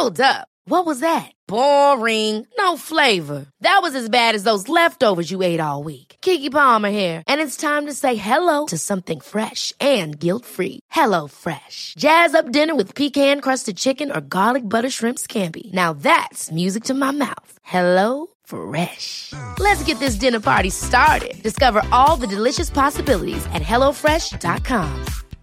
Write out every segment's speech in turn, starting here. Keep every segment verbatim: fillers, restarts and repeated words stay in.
Hold up. What was that? Boring. No flavor. That was as bad as those leftovers you ate all week. Keke Palmer here, and it's time to say hello to something fresh and guilt-free. Hello Fresh. Jazz up dinner with pecan-crusted chicken or garlic butter shrimp scampi. Now that's music to my mouth. Hello Fresh. Let's get this dinner party started. Discover all the delicious possibilities at hello fresh dot com.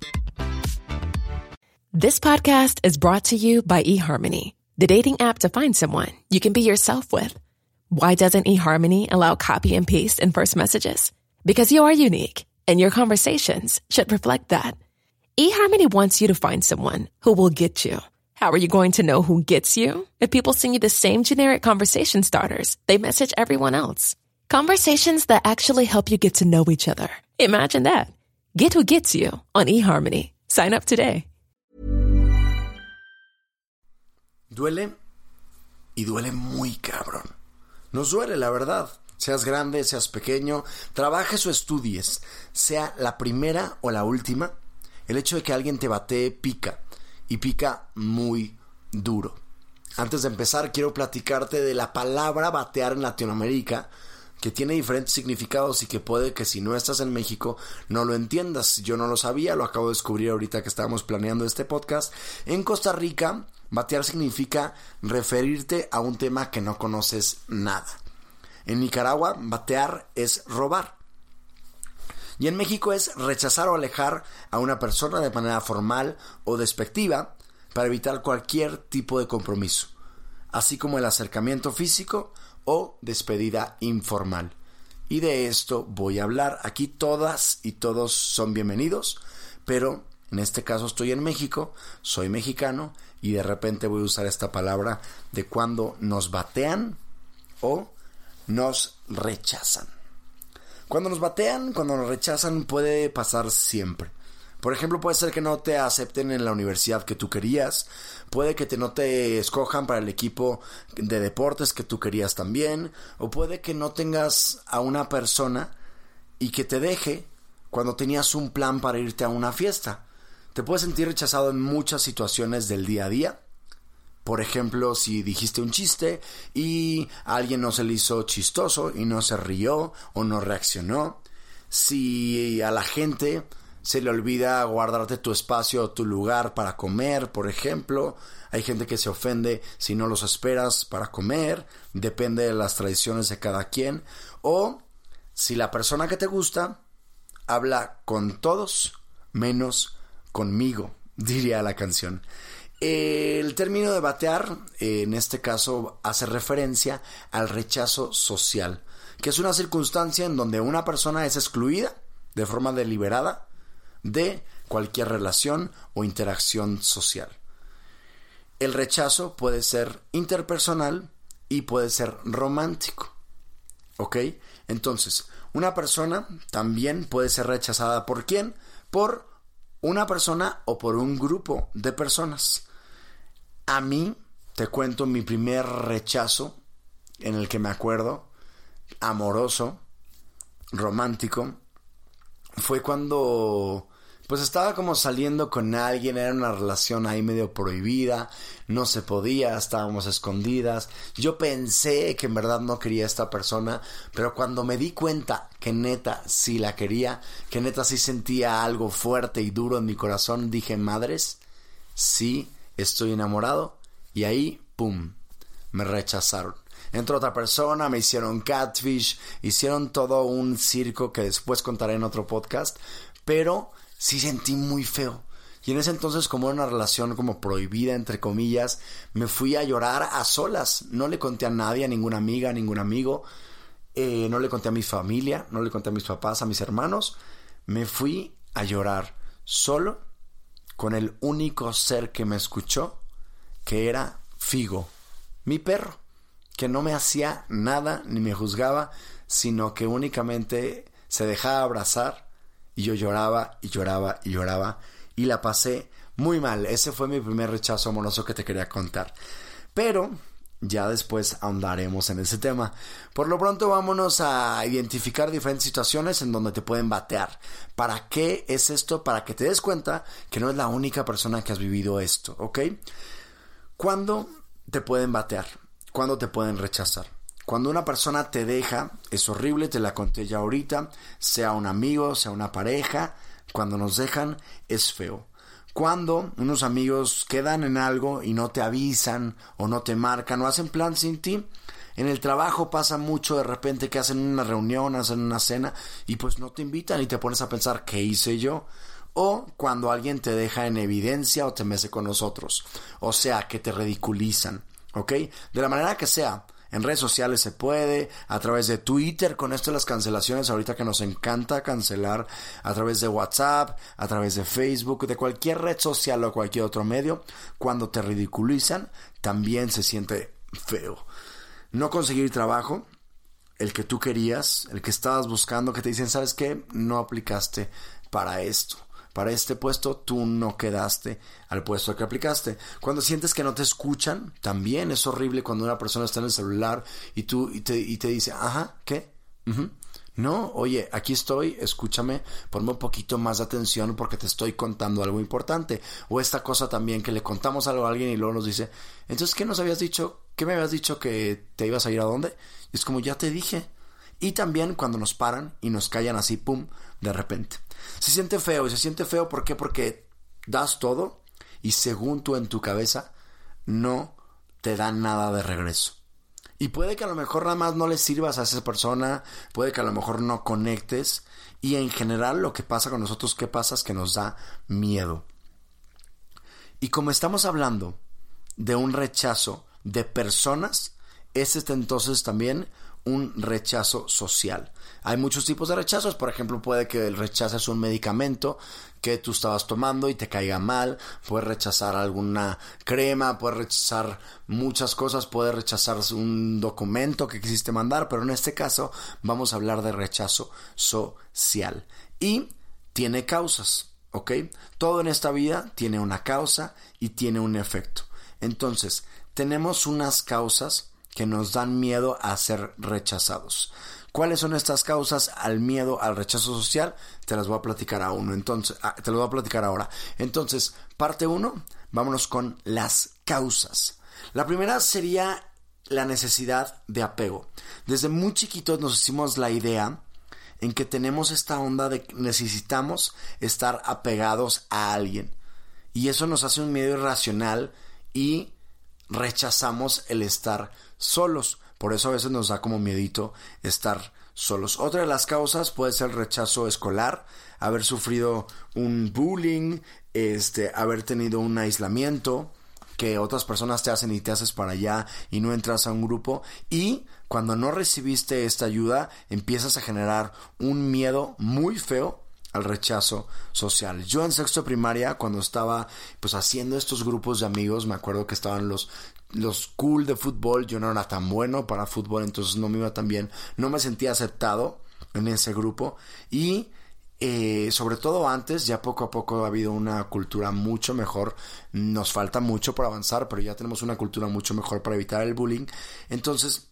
This podcast is brought to you by eHarmony, the dating app to find someone you can be yourself with. Why doesn't eHarmony allow copy and paste in first messages? Because you are unique, and your conversations should reflect that. eHarmony wants you to find someone who will get you. How are you going to know who gets you? If people send you the same generic conversation starters they message everyone else. Conversations that actually help you get to know each other. Imagine that. Get who gets you on eHarmony. Sign up today. Duele y duele muy cabrón. Nos duele, la verdad. Seas grande, seas pequeño, trabajes o estudies, sea la primera o la última, el hecho de que alguien te batee pica, y pica muy duro. Antes de empezar, quiero platicarte de la palabra batear en Latinoamérica, que tiene diferentes significados y que puede que si no estás en México no lo entiendas. Yo no lo sabía, lo acabo de descubrir ahorita que estábamos planeando este podcast. En Costa Rica, batear significa referirte a un tema que no conoces nada. En Nicaragua, batear es robar. Y en México es rechazar o alejar a una persona de manera formal o despectiva para evitar cualquier tipo de compromiso, así como el acercamiento físico o despedida informal. Y de esto voy a hablar. Aquí todas y todos son bienvenidos, pero en este caso estoy en México, soy mexicano y de repente voy a usar esta palabra de cuando nos batean o nos rechazan. Cuando nos batean, cuando nos rechazan puede pasar siempre. Por ejemplo, puede ser que no te acepten en la universidad que tú querías, puede que te, no te escojan para el equipo de deportes que tú querías también, o puede que no tengas a una persona y que te deje cuando tenías un plan para irte a una fiesta. Te puedes sentir rechazado en muchas situaciones del día a día. Por ejemplo, si dijiste un chiste y a alguien no se le hizo chistoso y no se rió o no reaccionó. Si a la gente se le olvida guardarte tu espacio o tu lugar para comer, por ejemplo. Hay gente que se ofende si no los esperas para comer. Depende de las tradiciones de cada quien. O si la persona que te gusta habla con todos menos conmigo, diría la canción. El término de batear, en este caso, hace referencia al rechazo social, que es una circunstancia en donde una persona es excluida de forma deliberada de cualquier relación o interacción social. El rechazo puede ser interpersonal y puede ser romántico. ¿Ok? Entonces, una persona también puede ser rechazada ¿por quién? Por una persona o por un grupo de personas. A mí, te cuento mi primer rechazo en el que me acuerdo, amoroso, romántico, fue cuando pues estaba como saliendo con alguien, era una relación ahí medio prohibida, no se podía, estábamos escondidas. Yo pensé que en verdad no quería a esta persona, pero cuando me di cuenta que neta sí la quería, que neta sí sentía algo fuerte y duro en mi corazón, dije, madres, sí estoy enamorado, y ahí, pum, me rechazaron. Entró otra persona, me hicieron catfish, hicieron todo un circo que después contaré en otro podcast, pero sí sentí muy feo. Y en ese entonces, como era una relación como prohibida, entre comillas, me fui a llorar a solas. No le conté a nadie, a ninguna amiga, a ningún amigo, eh, no le conté a mi familia, no le conté a mis papás, a mis hermanos. Me fui a llorar solo, con el único ser que me escuchó, que era Figo, mi perro, que no me hacía nada ni me juzgaba, sino que únicamente se dejaba abrazar y yo lloraba y lloraba y lloraba y la pasé muy mal. Ese fue mi primer rechazo amoroso que te quería contar, pero ya después ahondaremos en ese tema. Por lo pronto vámonos a identificar diferentes situaciones en donde te pueden batear. ¿Para qué es esto? Para que te des cuenta que no es la única persona que has vivido esto, ¿ok? Cuando te pueden batear? ¿Cuándo te pueden rechazar? Cuando una persona te deja, es horrible, te la conté ya ahorita, sea un amigo, sea una pareja, cuando nos dejan es feo. Cuando unos amigos quedan en algo y no te avisan o no te marcan o hacen plan sin ti. En el trabajo pasa mucho de repente que hacen una reunión, hacen una cena y pues no te invitan y te pones a pensar ¿qué hice yo? O cuando alguien te deja en evidencia o te mece con nosotros. O sea, que te ridiculizan, ¿ok? De la manera que sea. En redes sociales se puede, a través de Twitter, con esto de las cancelaciones, ahorita que nos encanta cancelar, a través de WhatsApp, a través de Facebook, de cualquier red social o cualquier otro medio, cuando te ridiculizan, también se siente feo. No conseguir trabajo, el que tú querías, el que estabas buscando, que te dicen, ¿sabes qué? No aplicaste para esto. Para este puesto tú no quedaste al puesto que aplicaste. Cuando sientes que no te escuchan, también es horrible cuando una persona está en el celular y tú y te, y te dice, ajá, ¿qué? Uh-huh. No, oye, aquí estoy, escúchame, ponme un poquito más de atención porque te estoy contando algo importante. O esta cosa también que le contamos algo a alguien y luego nos dice, entonces, ¿qué nos habías dicho? ¿Qué me habías dicho que te ibas a ir a dónde? Y es como, ya te dije. Y también cuando nos paran y nos callan así, pum, de repente. Se siente feo, y se siente feo, ¿por qué? Porque das todo y según tú en tu cabeza no te dan nada de regreso. Y puede que a lo mejor nada más no le sirvas a esa persona, puede que a lo mejor no conectes, y en general lo que pasa con nosotros, ¿qué pasa? Es que nos da miedo. Y como estamos hablando de un rechazo de personas, es este entonces también un rechazo social. Hay muchos tipos de rechazos. Por ejemplo, puede que el rechazo es un medicamento que tú estabas tomando y te caiga mal. Puedes rechazar alguna crema, puedes rechazar muchas cosas, puedes rechazar un documento que quisiste mandar, pero en este caso vamos a hablar de rechazo social. Y tiene causas, ¿ok? Todo en esta vida tiene una causa y tiene un efecto. Entonces, tenemos unas causas que nos dan miedo a ser rechazados. ¿Cuáles son estas causas al miedo al rechazo social? Te las voy a platicar a uno. Entonces, te lo voy a platicar ahora. Entonces, parte uno, vámonos con las causas. La primera sería la necesidad de apego. Desde muy chiquitos nos hicimos la idea en que tenemos esta onda de que necesitamos estar apegados a alguien. Y eso nos hace un miedo irracional y rechazamos el estar solos. Por eso a veces nos da como miedito estar solos. Otra de las causas puede ser el rechazo escolar, haber sufrido un bullying, este, haber tenido un aislamiento que otras personas te hacen y te haces para allá y no entras a un grupo, y cuando no recibiste esta ayuda empiezas a generar un miedo muy feo al rechazo social. Yo en sexto de primaria, cuando estaba pues haciendo estos grupos de amigos, me acuerdo que estaban los los cool de fútbol. Yo no era tan bueno para fútbol, entonces no me iba tan bien, no me sentía aceptado en ese grupo, y eh, sobre todo antes, ya poco a poco ha habido una cultura mucho mejor. Nos falta mucho por avanzar, pero ya tenemos una cultura mucho mejor para evitar el bullying. Entonces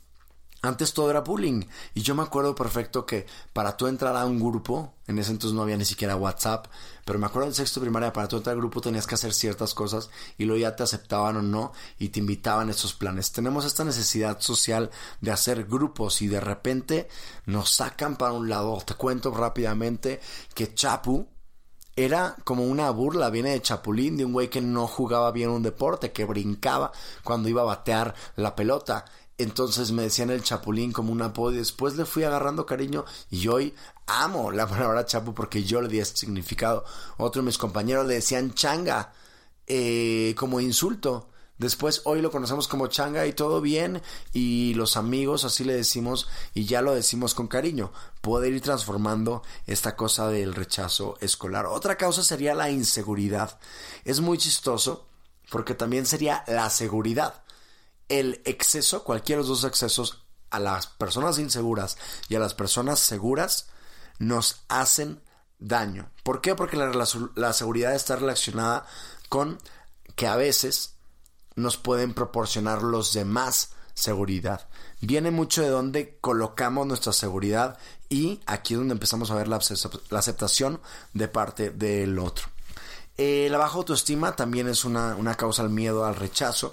antes todo era bullying, y yo me acuerdo perfecto que para tú entrar a un grupo, en ese entonces no había ni siquiera WhatsApp, pero me acuerdo en sexto de primaria, para tú entrar al grupo tenías que hacer ciertas cosas y luego ya te aceptaban o no y te invitaban a esos planes. Tenemos esta necesidad social de hacer grupos y de repente nos sacan para un lado. Te cuento rápidamente que Chapu era como una burla, viene de chapulín, de un güey que no jugaba bien un deporte, que brincaba cuando iba a batear la pelota. Entonces me decían el chapulín como un apodo, y después le fui agarrando cariño y hoy amo la palabra chapu porque yo le di ese significado. Otro de mis compañeros le decían changa eh, como insulto. Después hoy lo conocemos como changa y todo bien, y los amigos así le decimos y ya lo decimos con cariño. Poder ir transformando esta cosa del rechazo escolar. Otra causa sería la inseguridad. Es muy chistoso porque también sería la seguridad. El exceso, cualquiera de los dos excesos, a las personas inseguras y a las personas seguras nos hacen daño. ¿Por qué? Porque la, la, la seguridad está relacionada con que a veces nos pueden proporcionar los demás seguridad. Viene mucho de donde colocamos nuestra seguridad, y aquí es donde empezamos a ver la, la aceptación de parte del otro. Eh, la baja autoestima también es una, una causa al miedo, al rechazo.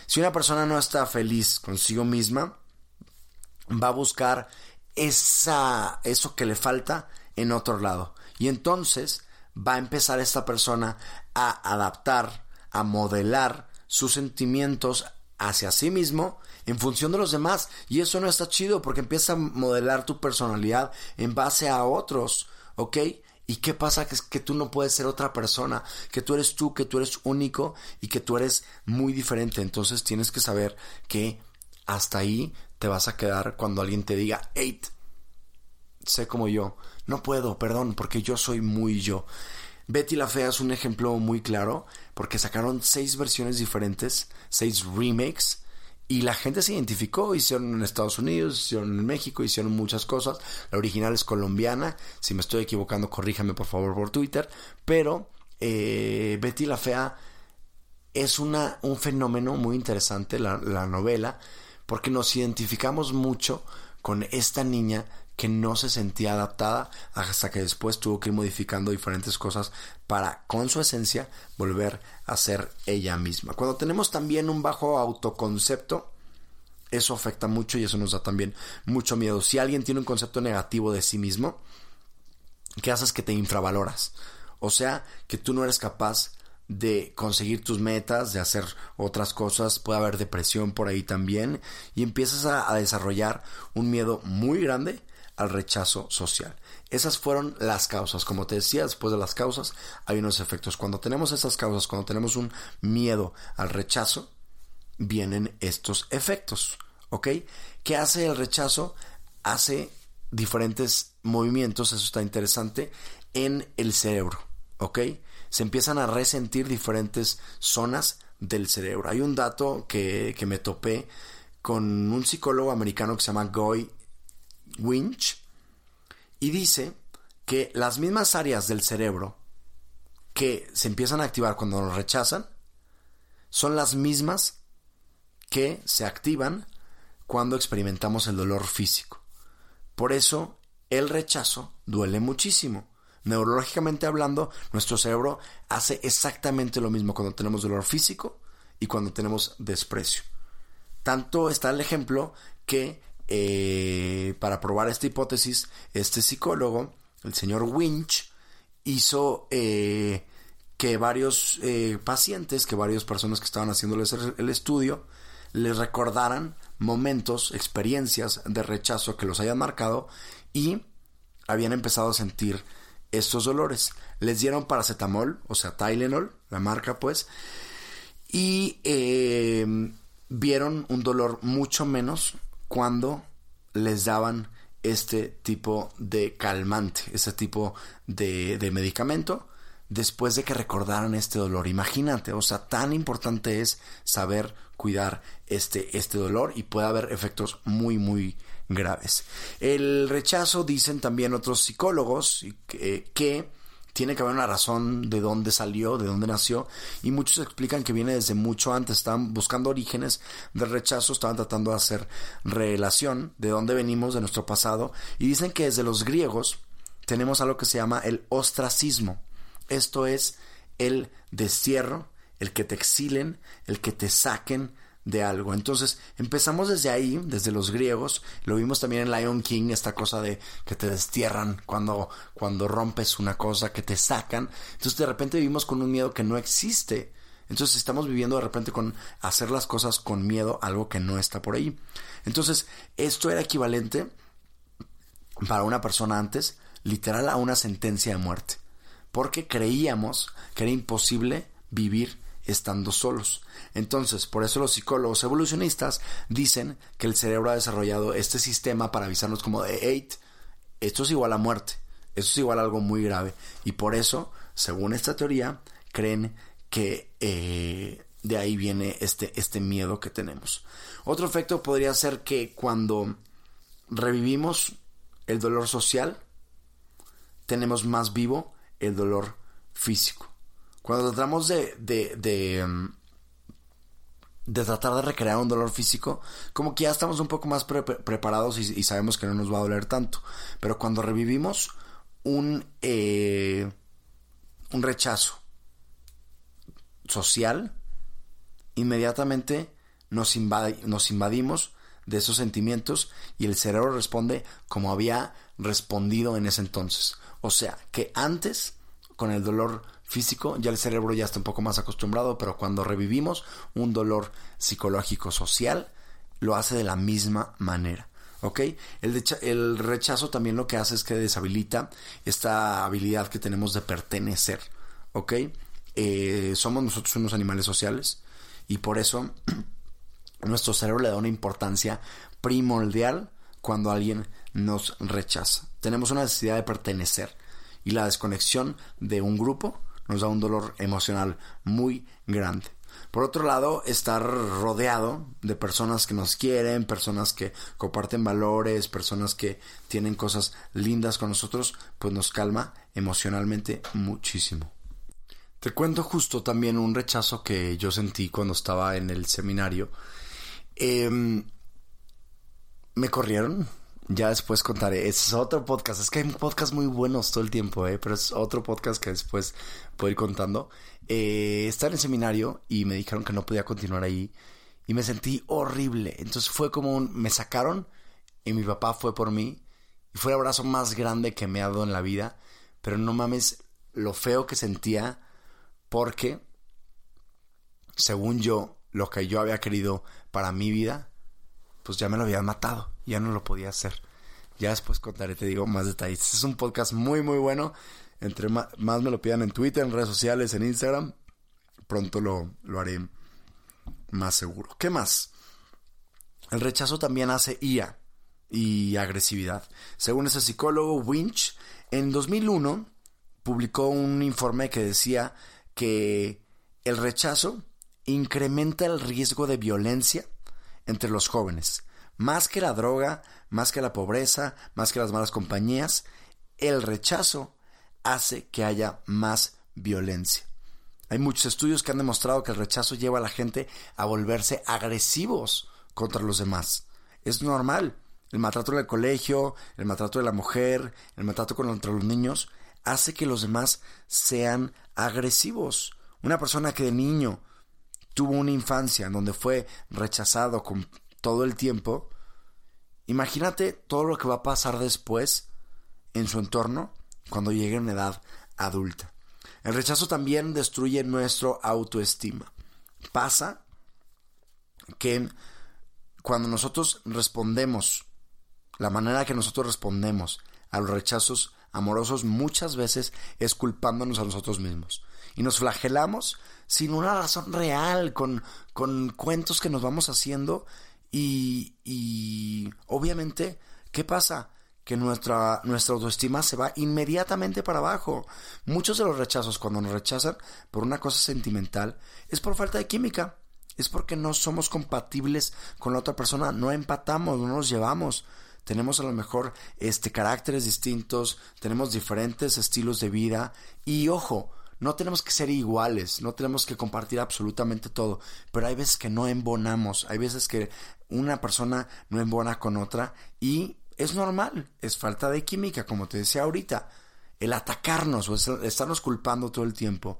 Si una persona no está feliz consigo misma, va a buscar esa, eso que le falta en otro lado. Y entonces va a empezar esta persona a adaptar, a modelar sus sentimientos hacia sí mismo en función de los demás. Y eso no está chido porque empieza a modelar tu personalidad en base a otros, ¿ok? ¿Y qué pasa? Que es que tú no puedes ser otra persona, que tú eres tú, que tú eres único y que tú eres muy diferente. Entonces tienes que saber que hasta ahí te vas a quedar cuando alguien te diga, hey, sé como yo. No puedo, perdón, porque yo soy muy yo. Betty la Fea es un ejemplo muy claro porque sacaron seis versiones diferentes, seis remakes, y la gente se identificó. Hicieron en Estados Unidos, hicieron en México, hicieron muchas cosas. La original es colombiana. Si me estoy equivocando, corríjame por favor por Twitter. Pero eh, Betty la Fea es una, un fenómeno muy interesante, la, la novela, porque nos identificamos mucho con esta niña que no se sentía adaptada hasta que después tuvo que ir modificando diferentes cosas para, con su esencia, volver a ser ella misma. Cuando tenemos también un bajo autoconcepto, eso afecta mucho y eso nos da también mucho miedo. Si alguien tiene un concepto negativo de sí mismo, ¿qué haces? Que te infravaloras. O sea, que tú no eres capaz de conseguir tus metas, de hacer otras cosas. Puede haber depresión por ahí también, y empiezas a, a desarrollar un miedo muy grande al rechazo social. Esas fueron las causas. Como te decía, después de las causas hay unos efectos. Cuando tenemos esas causas, cuando tenemos un miedo al rechazo, vienen estos efectos, ¿ok? ¿Qué hace el rechazo? Hace diferentes movimientos, eso está interesante, en el cerebro, ¿ok? Se empiezan a resentir diferentes zonas del cerebro. Hay un dato que, que me topé con un psicólogo americano que se llama Guy Winch, y dice que las mismas áreas del cerebro que se empiezan a activar cuando nos rechazan son las mismas que se activan cuando experimentamos el dolor físico. Por eso el rechazo duele muchísimo. Neurológicamente hablando, nuestro cerebro hace exactamente lo mismo cuando tenemos dolor físico y cuando tenemos desprecio. Tanto está el ejemplo que eh, para probar esta hipótesis, este psicólogo, el señor Winch, hizo eh, que varios eh, pacientes, que varias personas que estaban haciéndoles el estudio, les recordaran momentos, experiencias de rechazo que los hayan marcado y habían empezado a sentir estos dolores. Les dieron paracetamol, o sea, Tylenol, la marca pues, y eh, vieron un dolor mucho menos cuando les daban este tipo de calmante, este tipo de, de medicamento, después de que recordaran este dolor. Imagínate, o sea, tan importante es saber cuidar este, este dolor, y puede haber efectos muy, muy graves. El rechazo, dicen también otros psicólogos, que, que tiene que haber una razón de dónde salió, de dónde nació, y muchos explican que viene desde mucho antes. Estaban buscando orígenes del rechazo, estaban tratando de hacer relación de dónde venimos, de nuestro pasado, y dicen que desde los griegos tenemos algo que se llama el ostracismo. Esto es el destierro, el que te exilen, el que te saquen de algo. Entonces empezamos desde ahí, desde los griegos. Lo vimos también en Lion King, esta cosa de que te destierran cuando, cuando rompes una cosa, que te sacan. Entonces de repente vivimos con un miedo que no existe. Entonces estamos viviendo de repente con hacer las cosas con miedo, algo que no está por ahí. Entonces esto era equivalente para una persona antes, literal, a una sentencia de muerte, porque creíamos que era imposible vivir estando solos. Entonces, por eso los psicólogos evolucionistas dicen que el cerebro ha desarrollado este sistema para avisarnos como de, hey, esto es igual a muerte, esto es igual a algo muy grave, y por eso, según esta teoría, creen que eh, de ahí viene este, este miedo que tenemos. Otro efecto podría ser que cuando revivimos el dolor social, tenemos más vivo el dolor físico. Cuando tratamos de, de, de, de tratar de recrear un dolor físico, como que ya estamos un poco más pre- preparados y, y sabemos que no nos va a doler tanto. Pero cuando revivimos un, eh, un rechazo social, inmediatamente nos, invadi- nos invadimos de esos sentimientos y el cerebro responde como había respondido en ese entonces. O sea, que antes, con el dolor físico, ya el cerebro ya está un poco más acostumbrado, pero cuando revivimos un dolor psicológico social, lo hace de la misma manera. ¿Ok? El, decha- el rechazo también lo que hace es que deshabilita esta habilidad que tenemos de pertenecer. ¿Ok? Eh, somos nosotros unos animales sociales y por eso nuestro cerebro le da una importancia primordial cuando alguien nos rechaza. Tenemos una necesidad de pertenecer y la desconexión de un grupo nos da un dolor emocional muy grande. Por otro lado, estar rodeado de personas que nos quieren, personas que comparten valores, personas que tienen cosas lindas con nosotros, pues nos calma emocionalmente muchísimo. Te cuento justo también un rechazo que yo sentí cuando estaba en el seminario. Eh, me corrieron. Ya después contaré. Es otro podcast. Es que hay podcasts muy buenos todo el tiempo, ¿eh? Pero es otro podcast que después puedo ir contando. Eh, estaba en el seminario y me dijeron que no podía continuar ahí. Y me sentí horrible. Entonces fue como un... Me sacaron y mi papá fue por mí. Y fue el abrazo más grande que me ha dado en la vida. Pero no mames lo feo que sentía. Porque, según yo, lo que yo había querido para mi vida, pues ya me lo habían matado. Ya no lo podía hacer. Ya después contaré, te digo, más detalles. Este es un podcast muy, muy bueno. Entre más, más me lo pidan en Twitter, en redes sociales, en Instagram, pronto lo, lo haré más seguro. ¿Qué más? El rechazo también hace ira y agresividad. Según ese psicólogo Winch, en dos mil uno publicó un informe que decía que el rechazo incrementa el riesgo de violencia entre los jóvenes. Más que la droga, más que la pobreza, más que las malas compañías, el rechazo hace que haya más violencia. Hay muchos estudios que han demostrado que el rechazo lleva a la gente a volverse agresivos contra los demás. Es normal. El maltrato en el colegio, el maltrato de la mujer, el maltrato contra los niños, hace que los demás sean agresivos. Una persona que de niño tuvo una infancia en donde fue rechazado con todo el tiempo, imagínate todo lo que va a pasar después en su entorno cuando llegue a una edad adulta. El rechazo también destruye nuestra autoestima. Pasa que cuando nosotros respondemos, la manera que nosotros respondemos a los rechazos amorosos muchas veces es culpándonos a nosotros mismos. Y nos flagelamos sin una razón real, con, con cuentos que nos vamos haciendo. Y, y obviamente, ¿qué pasa? Que nuestra, nuestra autoestima se va inmediatamente para abajo. Muchos de los rechazos, cuando nos rechazan por una cosa sentimental, es por falta de química. Es porque no somos compatibles con la otra persona, no empatamos, no nos llevamos. Tenemos a lo mejor este, caracteres distintos, tenemos diferentes estilos de vida. Y ojo, no tenemos que ser iguales, no tenemos que compartir absolutamente todo, pero hay veces que no embonamos, hay veces que una persona no embona con otra y es normal, es falta de química, como te decía ahorita. El atacarnos o estarnos culpando todo el tiempo,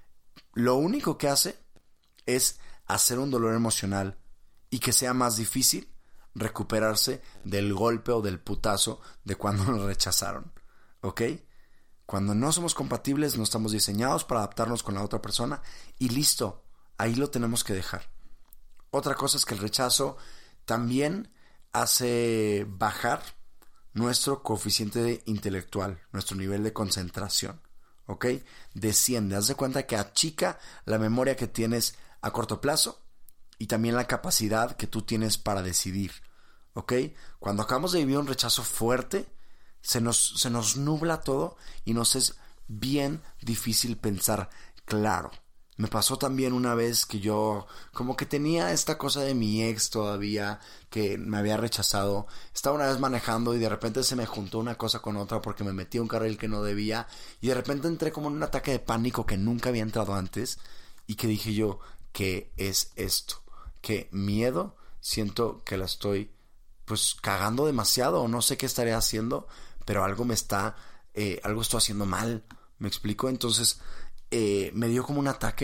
lo único que hace es hacer un dolor emocional y que sea más difícil recuperarse del golpe o del putazo de cuando nos rechazaron, ¿ok? Cuando no somos compatibles, no estamos diseñados para adaptarnos con la otra persona y listo, ahí lo tenemos que dejar. Otra cosa es que el rechazo también hace bajar nuestro coeficiente intelectual, nuestro nivel de concentración, ¿ok? Desciende, haz de cuenta que achica la memoria que tienes a corto plazo y también la capacidad que tú tienes para decidir, ¿ok? Cuando acabamos de vivir un rechazo fuerte, Se nos, se nos nubla todo y nos es bien difícil pensar claro. Me pasó también una vez que yo como que tenía esta cosa de mi ex todavía que me había rechazado. Estaba una vez manejando y de repente se me juntó una cosa con otra porque me metí a un carril que no debía y de repente entré como en un ataque de pánico que nunca había entrado antes y que dije yo, ¿qué es esto? ¿Qué miedo? Siento que la estoy pues cagando demasiado o no sé qué estaré haciendo, pero algo me está, eh, algo estoy haciendo mal, ¿me explico? Entonces eh, me dio como un ataque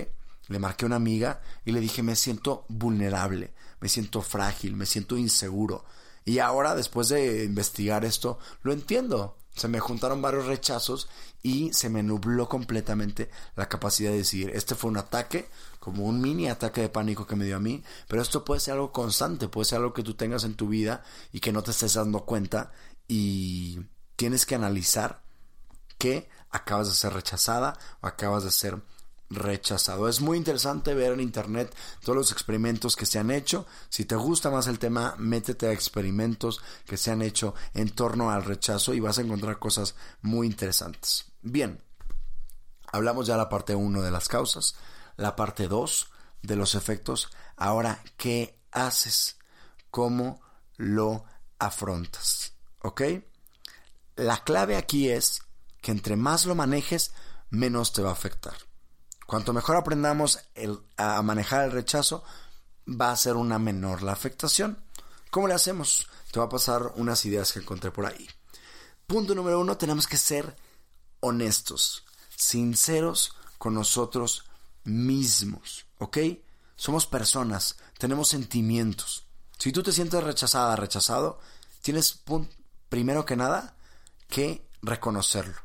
Le marqué a una amiga y le dije, me siento vulnerable, me siento frágil, me siento inseguro. Y ahora, después de investigar esto, lo entiendo. Se me juntaron varios rechazos y se me nubló completamente la capacidad de decidir. Este fue un ataque, como un mini ataque de pánico que me dio a mí, pero esto puede ser algo constante, puede ser algo que tú tengas en tu vida y que no te estés dando cuenta, y tienes que analizar que acabas de ser rechazada o acabas de ser rechazado. Es muy interesante ver en internet todos los experimentos que se han hecho. Si te gusta más el tema, métete a experimentos que se han hecho en torno al rechazo y vas a encontrar cosas muy interesantes. Bien, hablamos ya la parte uno de las causas, la parte dos de los efectos. Ahora, ¿qué haces? ¿Cómo lo afrontas? ¿Ok? La clave aquí es que entre más lo manejes, menos te va a afectar. Cuanto mejor aprendamos el, a manejar el rechazo, va a ser una menor la afectación. ¿Cómo le hacemos? Te voy a pasar unas ideas que encontré por ahí. Punto número uno, tenemos que ser honestos, sinceros con nosotros mismos, ¿ok? Somos personas, tenemos sentimientos. Si tú te sientes rechazada, rechazado, tienes, primero que nada, que reconocerlo.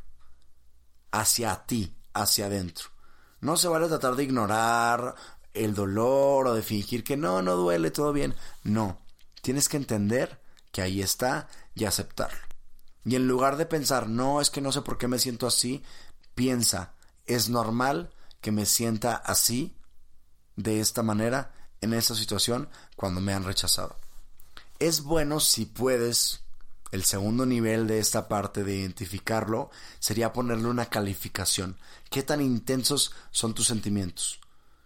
Hacia ti, hacia adentro. No se vale tratar de ignorar el dolor o de fingir que no, no duele, todo bien. No, tienes que entender que ahí está y aceptarlo. Y en lugar de pensar, no, es que no sé por qué me siento así, piensa, es normal que me sienta así, de esta manera, en esta situación, cuando me han rechazado. Es bueno si puedes. El segundo nivel de esta parte de identificarlo sería ponerle una calificación. ¿Qué tan intensos son tus sentimientos?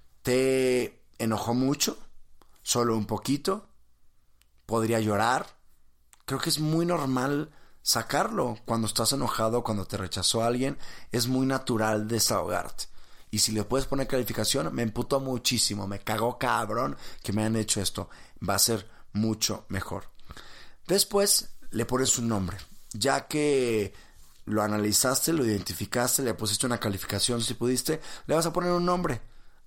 ¿Te enojó mucho? ¿Solo un poquito? ¿Podría llorar? Creo que es muy normal sacarlo cuando estás enojado, cuando te rechazó alguien. Es muy natural desahogarte. Y si le puedes poner calificación, me emputó muchísimo, me cagó cabrón que me han hecho esto. Va a ser mucho mejor. Después le pones un nombre. Ya que lo analizaste, lo identificaste, le pusiste una calificación si pudiste, le vas a poner un nombre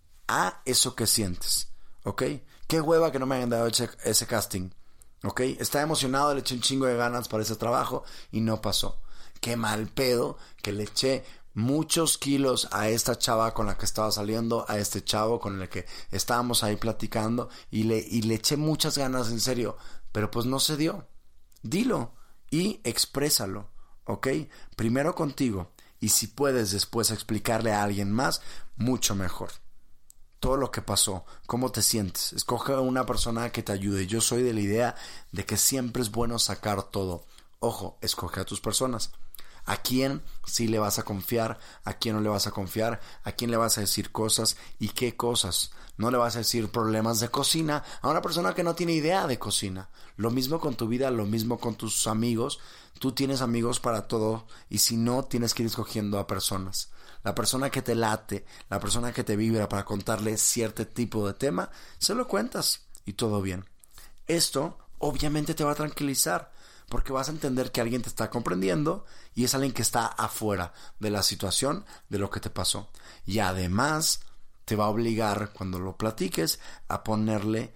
a eso que sientes, ¿ok? Qué hueva que no me hayan dado ese, ese casting, ¿ok? Estaba emocionado, le eché un chingo de ganas para ese trabajo y no pasó. Qué mal pedo que le eché muchos kilos a esta chava con la que estaba saliendo, a este chavo con el que estábamos ahí platicando y le, y le eché muchas ganas, en serio, pero pues no se dio. Dilo y exprésalo, ¿ok? Primero contigo, y si puedes después explicarle a alguien más, mucho mejor. Todo lo que pasó, cómo te sientes. Escoge a una persona que te ayude. Yo soy de la idea de que siempre es bueno sacar todo. Ojo, escoge a tus personas. ¿A quién sí le vas a confiar? ¿A quién no le vas a confiar? ¿A quién le vas a decir cosas? ¿Y qué cosas? No le vas a decir problemas de cocina a una persona que no tiene idea de cocina. Lo mismo con tu vida, lo mismo con tus amigos. Tú tienes amigos para todo y si no, tienes que ir escogiendo a personas. La persona que te late, la persona que te vibra para contarle cierto tipo de tema, se lo cuentas y todo bien. Esto obviamente te va a tranquilizar, porque vas a entender que alguien te está comprendiendo y es alguien que está afuera de la situación, de lo que te pasó. Y además te va a obligar, cuando lo platiques, a ponerle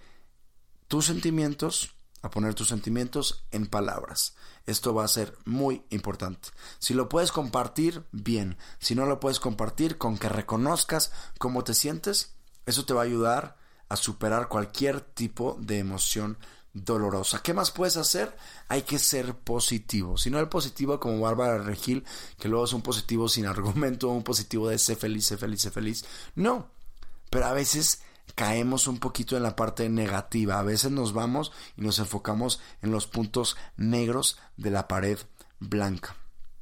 tus sentimientos, a poner tus sentimientos en palabras. Esto va a ser muy importante. Si lo puedes compartir, bien. Si no lo puedes compartir, con que reconozcas cómo te sientes, eso te va a ayudar a superar cualquier tipo de emoción dolorosa. ¿Qué más puedes hacer? Hay que ser positivo. Si no el positivo como Bárbara Regil, que luego es un positivo sin argumento, un positivo de sé feliz, sé feliz, sé feliz. No, pero a veces caemos un poquito en la parte negativa. A veces nos vamos y nos enfocamos en los puntos negros de la pared blanca.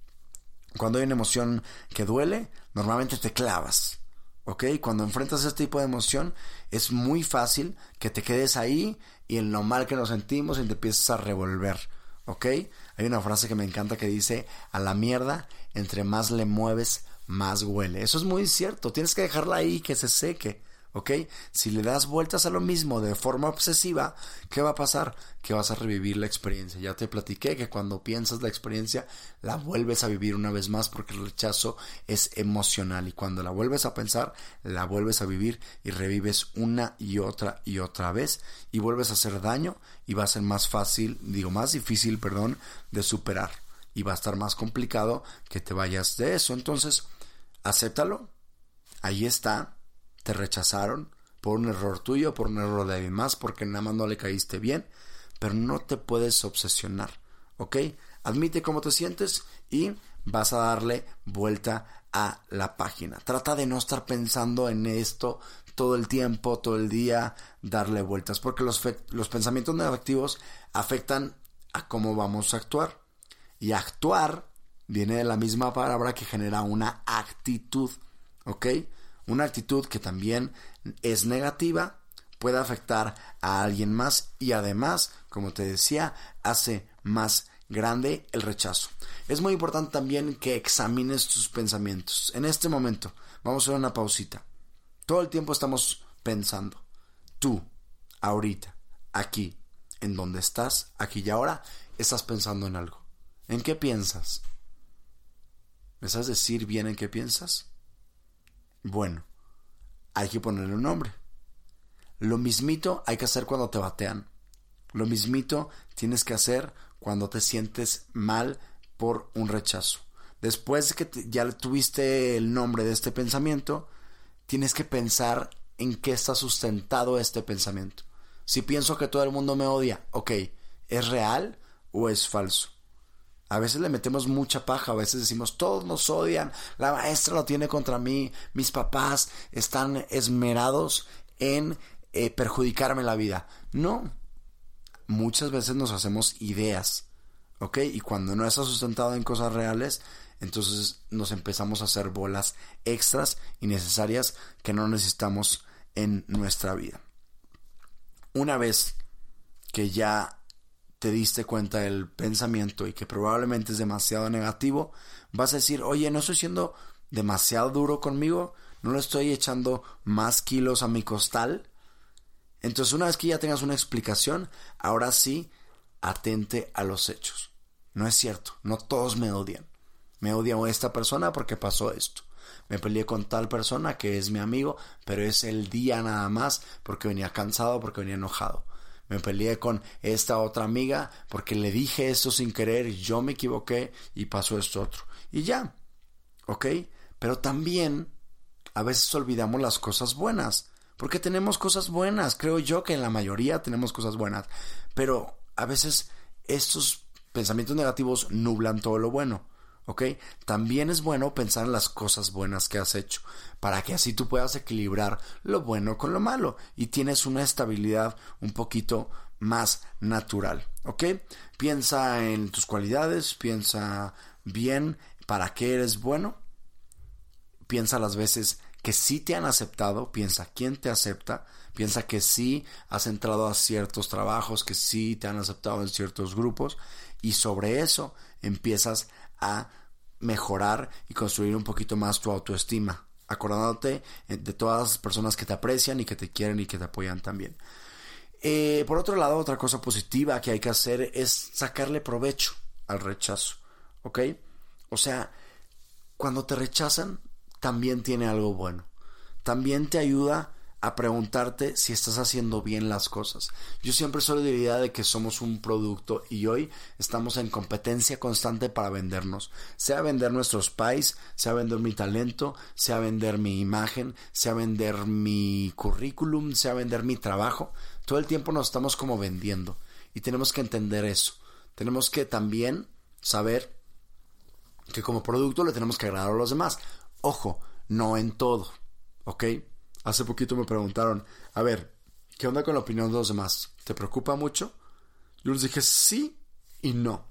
Cuando hay una emoción que duele, normalmente te clavas. ¿Ok? Cuando enfrentas este tipo de emoción, es muy fácil que te quedes ahí y en lo mal que nos sentimos y te empiezas a revolver. ¿Ok? Hay una frase que me encanta que dice: a la mierda, entre más le mueves, más huele. Eso es muy cierto. Tienes que dejarla ahí, que se seque. ¿ok? Si le das vueltas a lo mismo de forma obsesiva, ¿qué va a pasar? Que vas a revivir la experiencia. Ya te platiqué que cuando piensas la experiencia, la vuelves a vivir una vez más porque el rechazo es emocional y cuando la vuelves a pensar, la vuelves a vivir y revives una y otra y otra vez y vuelves a hacer daño y va a ser más fácil, digo más difícil, perdón, de superar y va a estar más complicado que te vayas de eso. Entonces, acéptalo, ahí está. Te rechazaron por un error tuyo, por un error de alguien más, porque nada más no le caíste bien, pero no te puedes obsesionar, ¿ok? Admite cómo te sientes y vas a darle vuelta a la página. Trata de no estar pensando en esto todo el tiempo, todo el día, darle vueltas, porque los, fe- los pensamientos negativos afectan a cómo vamos a actuar. Y actuar viene de la misma palabra que genera una actitud, ¿ok? Una actitud que también es negativa, puede afectar a alguien más y además, como te decía, hace más grande el rechazo. Es muy importante también que examines tus pensamientos. En este momento, vamos a hacer una pausita. Todo el tiempo estamos pensando. Tú, ahorita, aquí, en donde estás, aquí y ahora, estás pensando en algo. ¿En qué piensas? ¿Me sabes decir bien en qué piensas? Bueno, hay que ponerle un nombre. Lo mismito hay que hacer cuando te batean. Lo mismito tienes que hacer cuando te sientes mal por un rechazo. Después de que te, ya tuviste el nombre de este pensamiento, tienes que pensar en qué está sustentado este pensamiento. Si pienso que todo el mundo me odia, ok, ¿es real o es falso? A veces le metemos mucha paja, a veces decimos, todos nos odian, la maestra lo tiene contra mí, mis papás están esmerados en eh, perjudicarme la vida. No, muchas veces nos hacemos ideas, ¿ok? Y cuando no está sustentado en cosas reales, entonces nos empezamos a hacer bolas extras innecesarias que no necesitamos en nuestra vida. Una vez que ya te diste cuenta del pensamiento y que probablemente es demasiado negativo, vas a decir, oye, no estoy siendo demasiado duro conmigo, no le estoy echando más kilos a mi costal. Entonces, una vez que ya tengas una explicación, ahora sí, atente a los hechos. No es cierto, no todos me odian. Me odia esta persona porque pasó esto. Me peleé con tal persona que es mi amigo, pero es el día nada más porque venía cansado, porque venía enojado. Me peleé con esta otra amiga porque le dije esto sin querer y yo me equivoqué y pasó esto otro. Y ya, ¿ok? Pero también a veces olvidamos las cosas buenas. Porque tenemos cosas buenas. Creo yo que en la mayoría tenemos cosas buenas. Pero a veces estos pensamientos negativos nublan todo lo bueno. ¿Ok? También es bueno pensar en las cosas buenas que has hecho, para que así tú puedas equilibrar lo bueno con lo malo y tienes una estabilidad un poquito más natural. ¿Ok? Piensa en tus cualidades, piensa bien para qué eres bueno, piensa las veces que sí te han aceptado, piensa quién te acepta, piensa que sí has entrado a ciertos trabajos, que sí te han aceptado en ciertos grupos y sobre eso empiezas a mejorar y construir un poquito más tu autoestima, acordándote de todas las personas que te aprecian y que te quieren y que te apoyan también. Eh, por otro lado, otra cosa positiva que hay que hacer es sacarle provecho al rechazo, ¿ok? O sea, cuando te rechazan, también tiene algo bueno. También te ayuda a preguntarte si estás haciendo bien las cosas. Yo siempre soy de la idea de que somos un producto y hoy estamos en competencia constante para vendernos. Sea vender nuestros pies, sea vender mi talento, sea vender mi imagen, sea vender mi currículum, sea vender mi trabajo. Todo el tiempo nos estamos como vendiendo y tenemos que entender eso. Tenemos que también saber que como producto le tenemos que agradar a los demás. Ojo, no en todo, ¿ok? Hace poquito me preguntaron, a ver, ¿qué onda con la opinión de los demás? ¿Te preocupa mucho? Yo les dije sí y no.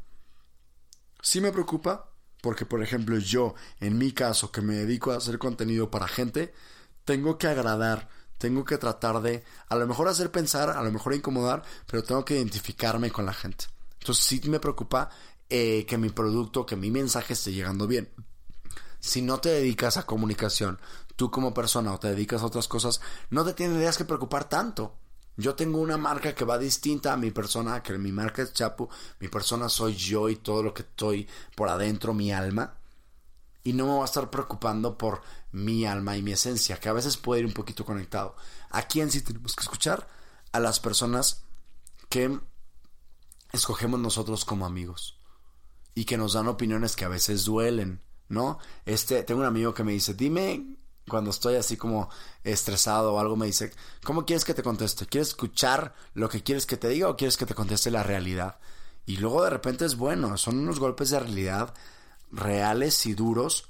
Sí me preocupa porque, por ejemplo, yo, en mi caso, que me dedico a hacer contenido para gente, tengo que agradar, tengo que tratar de, a lo mejor hacer pensar, a lo mejor incomodar, pero tengo que identificarme con la gente. Entonces sí me preocupa eh, que mi producto, que mi mensaje esté llegando bien. si no te dedicas a comunicación, tú como persona, o te dedicas a otras cosas, no te tendrías que preocupar tanto. Yo tengo una marca que va distinta a mi persona, que mi marca es Chapu, mi persona soy yo y todo lo que estoy por adentro, mi alma, y no me voy a estar preocupando por mi alma y mi esencia, que a veces puede ir un poquito conectado. ¿A quién sí tenemos que escuchar? A las personas que escogemos nosotros como amigos y que nos dan opiniones que a veces duelen, ¿no? Este, tengo un amigo que me dice, dime, cuando estoy así como estresado o algo, me dice, ¿cómo quieres que te conteste? ¿Quieres escuchar lo que quieres que te diga o quieres que te conteste la realidad? Y luego de repente es bueno, son unos golpes de realidad reales y duros,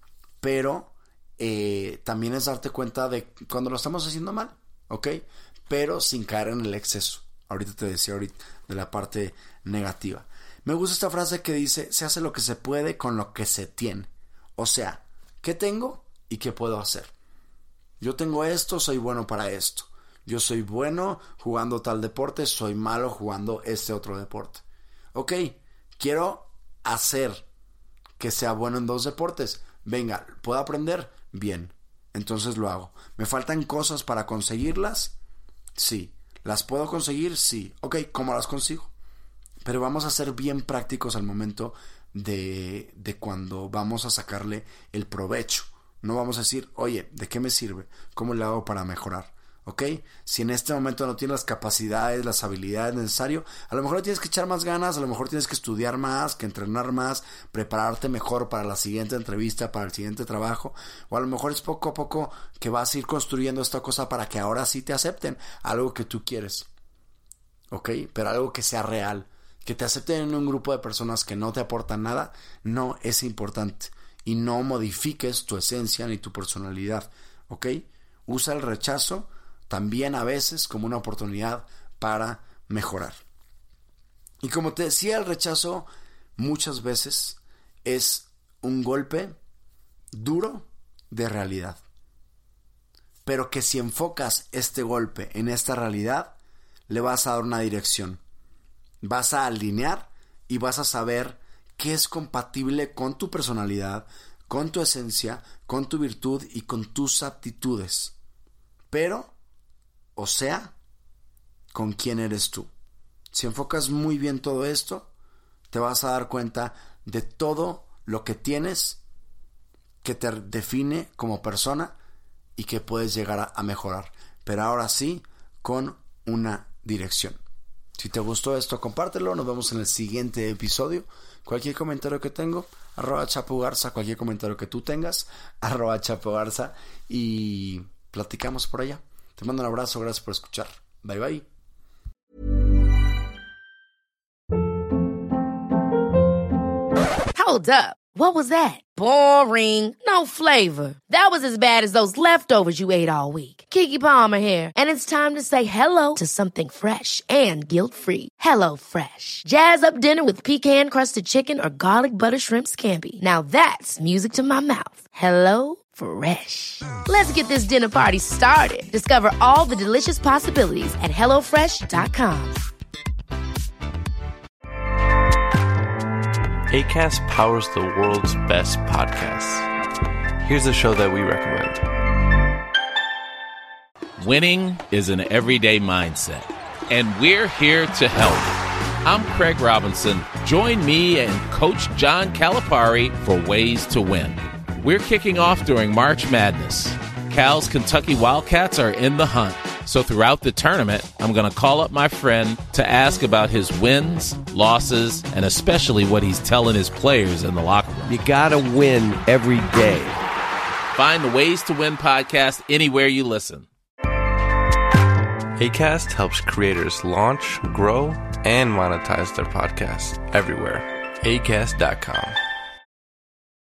pero eh, también es darte cuenta de cuando lo estamos haciendo mal, ¿ok? Pero sin caer en el exceso. Ahorita te decía ahorita de la parte negativa. Me gusta esta frase que dice, se hace lo que se puede con lo que se tiene. O sea, ¿qué tengo y qué puedo hacer? Yo tengo esto, soy bueno para esto. Yo soy bueno jugando tal deporte, soy malo jugando este otro deporte. Ok, quiero hacer que sea bueno en dos deportes. Venga, ¿puedo aprender? Bien, entonces lo hago. ¿Me faltan cosas para conseguirlas? Sí. ¿Las puedo conseguir? Sí. Ok, ¿cómo las consigo? Pero vamos a ser bien prácticos al momento de, de cuando vamos a sacarle el provecho. No vamos a decir, oye, ¿de qué me sirve? ¿Cómo le hago para mejorar? ¿Ok? Si en este momento no tienes las capacidades, las habilidades necesarias, a lo mejor tienes que echar más ganas, a lo mejor tienes que estudiar más, que entrenar más, prepararte mejor para la siguiente entrevista, para el siguiente trabajo, o a lo mejor es poco a poco que vas a ir construyendo esta cosa para que ahora sí te acepten algo que tú quieres. ¿Ok? Pero algo que sea real. Que te acepten en un grupo de personas que no te aportan nada, no es importante. Y no modifiques tu esencia ni tu personalidad. ¿Ok? Usa el rechazo también a veces como una oportunidad para mejorar. Y como te decía, el rechazo muchas veces es un golpe duro de realidad. Pero que si enfocas este golpe en esta realidad, le vas a dar una dirección. Vas a alinear y vas a saber qué es compatible con tu personalidad, con tu esencia, con tu virtud y con tus aptitudes. Pero o sea, con quién eres tú. Si enfocas muy bien todo esto, te vas a dar cuenta de todo lo que tienes que te define como persona y que puedes llegar a, a mejorar. Pero ahora sí, con una dirección. Si te gustó esto, compártelo. Nos vemos en el siguiente episodio. Cualquier comentario que tengo, arroba Chapu Garza. Cualquier comentario que tú tengas, arroba Chapu Garza. Y platicamos por allá. Te mando un abrazo, gracias por escuchar. Bye bye. Hold up. What was that? Boring. No flavor. That was as bad as those leftovers you ate all week. Keke Palmer here, and it's time to say hello to something fresh and guilt-free. Hello Fresh. Jazz up dinner with pecan-crusted chicken or garlic butter shrimp scampi. Now that's music to my mouth. Hello Fresh. Let's get this dinner party started. Discover all the delicious possibilities at hello fresh dot com. Acast powers the world's best podcasts. Here's a show that we recommend. Winning is an everyday mindset, and we're here to help. I'm Craig Robinson. Join me and Coach John Calipari for Ways to Win. We're kicking off during March Madness. Cal's Kentucky Wildcats are in the hunt. So throughout the tournament, I'm going to call up my friend to ask about his wins, losses, and especially what he's telling his players in the locker room. You got to win every day. Find the Ways to Win podcast anywhere you listen. Acast helps creators launch, grow, and monetize their podcasts everywhere. acast dot com.